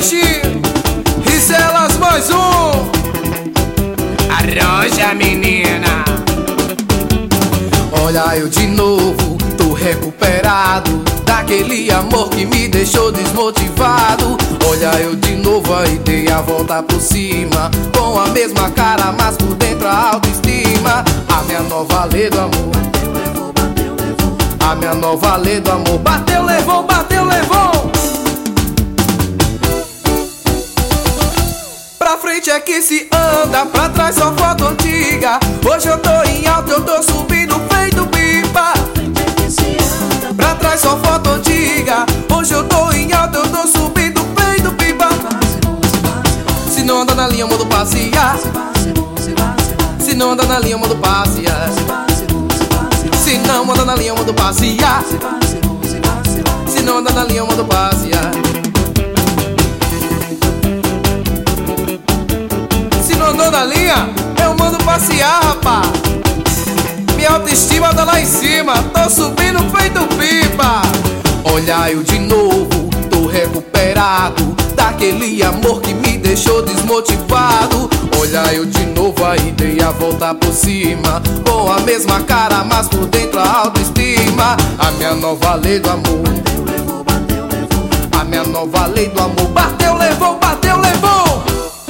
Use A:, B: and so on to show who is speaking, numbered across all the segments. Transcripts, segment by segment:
A: bichinho. Isso elas mais um.
B: Arroja, menina.
A: Olha eu de novo, tô recuperado daquele amor que me deixou desmotivado. Olha eu de novo, aí dei a volta por cima, com a mesma cara, mas por dentro a autoestima. A minha nova lei do amor, a minha nova lei do amor. Bateu, levou, bateu, levou. Pra frente é que se anda, pra trás só foto antiga. Hoje eu tô em alta, eu tô subindo feito pipa. Pra trás só foto antiga. Hoje eu tô em alta, eu tô subindo feito pipa. Se não anda na linha, mando passear. Se não anda na linha, mando passear. Se não anda na linha, mando passear. Se não anda na linha, mando passear. Se não andou na linha, eu mando passear, rapá. Minha autoestima tá lá em cima, tô subindo feito pipa. Olha eu de novo, tô recuperado daquele amor que me deixou desmotivado. Olha eu de novo, aí dei a volta por cima, com a mesma cara, mas por dentro a autoestima. A minha nova lei do amor, a minha nova lei do amor. Bateu, levou, bateu, levou.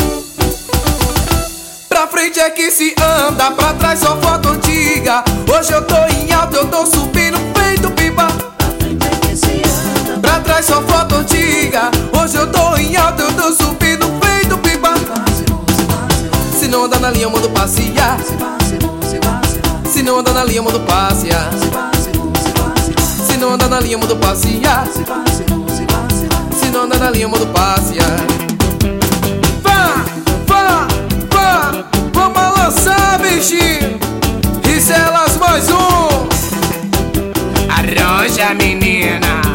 A: Pra frente é que se anda, pra trás só foto antiga. Hoje eu tô em alta, eu tô subindo feito pipa. Pra trás só foto antiga. Hoje eu tô em alta, eu tô subindo feito pipa. Se não anda na linha, eu mando passear. Se não anda na linha, eu mando passear. Se não anda na linha, eu mando passear. Se não anda na linha, eu mando passear. Vamos balançar, bichinho. Isso elas mais um.
B: Arroja, menina.